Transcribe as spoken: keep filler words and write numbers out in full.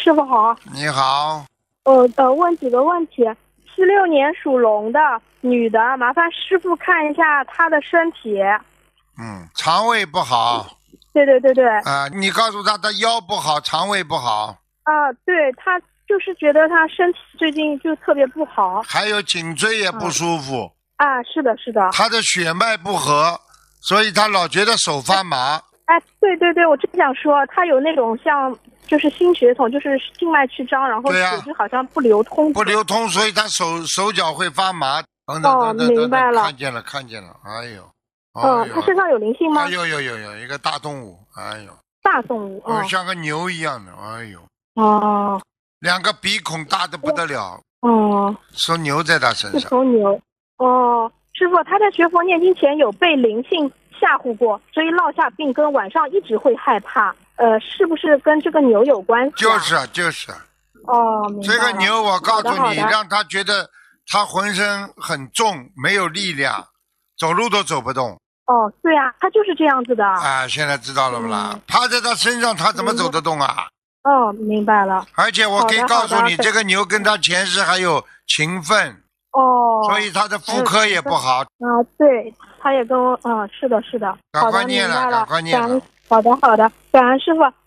师傅好。 你好。 呃呃，问几个问题。七六年属龙的女的，麻烦师傅看一下她的身体。 嗯，肠胃不好。 对对对对。 啊、你告诉她，她腰不好，肠胃不好， 啊、对，她就是觉得她身体最近就特别不好。 还有颈椎也不舒服。 啊，是的，是的。 她的血脉不和，所以她老觉得手发麻。 哎，对对对，我正想说，她有那种像就是心血统，就是静脉曲张，然后对呀血就好像不流通。 不流通，所以她手手脚会发麻。等等哦等等等明白了看见了，看见了，哎呦。 嗯，她身上有灵性吗？ 哎呦呦呦呦，一个大动物，哎呦， 大动物。 哦， 嗯。 像个牛一样的，哎呦， 哦两个鼻孔大的不得了， 哦， 说牛在他身是上。 头牛。哦，师傅，他在学佛念经前有被灵性吓唬过，所以落下病根，晚上一直会害怕。呃，是不是跟这个牛有关系、啊？ 就是啊，就是啊。 哦，明白这个了。 牛，我告诉你， 好的好的让他觉得他浑身很重，没有力量，走路都走不动。 哦，对啊，他就是这样子的。 啊，现在知道了不啦？ 嗯趴在他身上，他怎么走得动啊？ 哦，明白了。 而且我可以好的告诉你， 好的这个牛跟他前世还有情分， 哦， 所以他的妇科也不好。 啊，对，他也跟我，嗯，是的，是的。 赶好的，明快念了， 白了。 赶快念了感恩。好的，好的，感恩师傅。